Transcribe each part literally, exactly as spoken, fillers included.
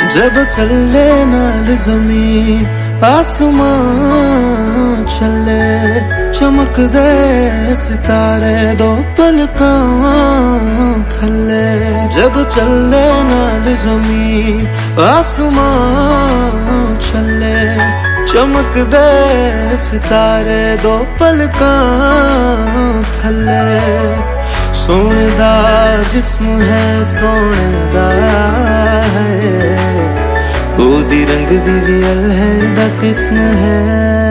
जब चले नाल जमी आसमान चले, चमकदे सितारे दो पलकां थले। जब चले नाल जमी आसमान चले, चमकदे सितारे दो पलकां थले। सोने दा जिस्म है सोने दा है, ओदी रंग दी रियल है दा किस्म है।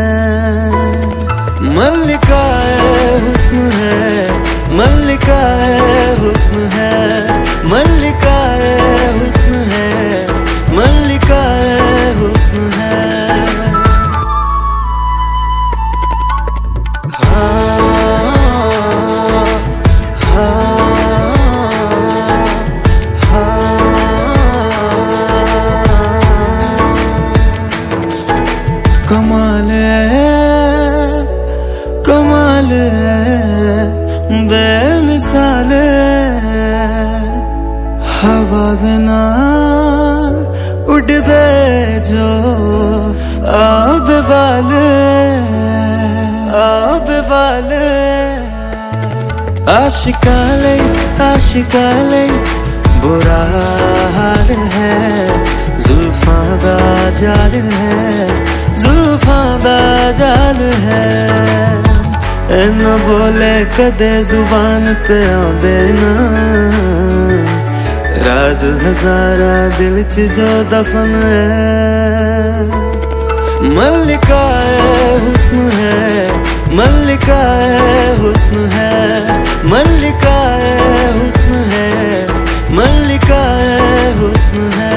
मल्लिका हुस्न है, मल्लिका हुस्न है, मल्लिका हुस्न है, मल्लिका हुस्न है। कमाले कमाले बेमिसाले, हवा देना उड़ दे जो आद वाले, आद वाले। आशिकाले आशिकाले बुरा हाल है, जुल्फां दा जाल है, जुल्फां दा जाल है। इन्ना बोले कदे जुबान ते आंदे ना, राज हजारा दिल च जो दफन है। मल्लिका हुस्न है, मल्लिका हुस्न है, मल्लिका हुस्न है, मल्लिका हुस्न है।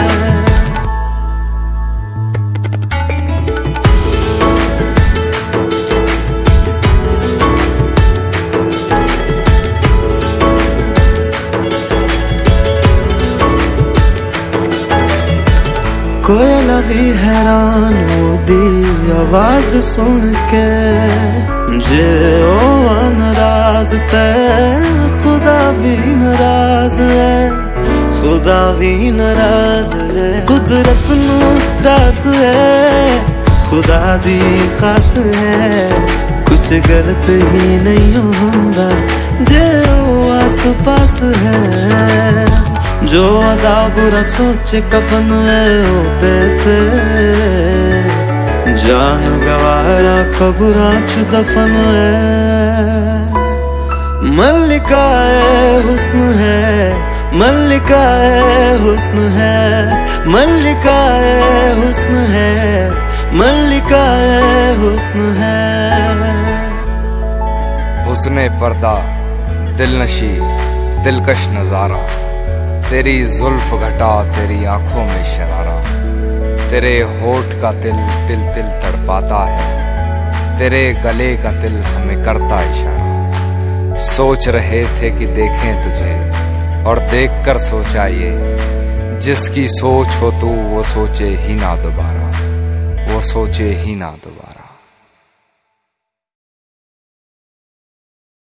कोयला भी हैरान ओदी आवाज सुन के, जे ओ नाराज ते खुदा भी नाराज है, खुदा भी नाराज है। कुदरत नू रास है, खुदा दी खास है, कुछ गलत ही नहीं होंदा जे ओ आस पास है। जो अदा बुरा सोचे कफन है ओ देते, जान गवारा कब्रां च दफन है। मल्लिका हुस्न है, मल्लिका हुस्न है, मल्लिका हुस्न है, मल्लिका हुस्न है। हुस्ने पर्दा दिलनशी दिलकश नजारा, तेरी जुल्फ घटा तेरी आंखों में शरारा। तेरे होठ का तिल तिल तिल तड़पाता है, तेरे गले का तिल हमें करता इशारा। सोच रहे थे कि देखें तुझे और देखकर सोचा ये, जिसकी सोच हो तू वो सोचे ही ना दोबारा, वो सोचे ही ना दोबारा।